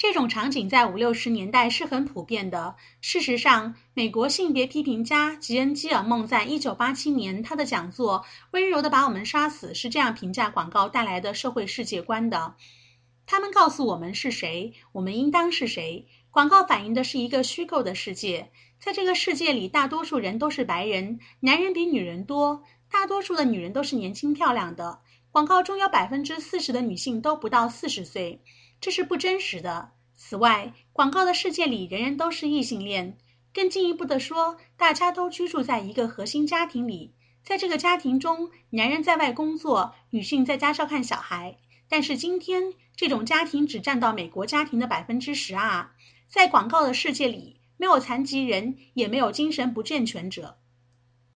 这种场景在50、60年代是很普遍的。事实上，美国性别批评家吉恩·基尔梦在1987年他的讲座《温柔地把我们杀死》是这样评价广告带来的社会世界观的。他们告诉我们是谁，我们应当是谁。广告反映的是一个虚构的世界，在这个世界里，大多数人都是白人，男人比女人多，大多数的女人都是年轻漂亮的。广告中有40%的女性都不到40岁，这是不真实的。此外，广告的世界里，人人都是异性恋。更进一步地说，大家都居住在一个核心家庭里，在这个家庭中，男人在外工作，女性在家照看小孩。但是今天，这种家庭只占到美国家庭的12%。在广告的世界里，没有残疾人，也没有精神不健全者。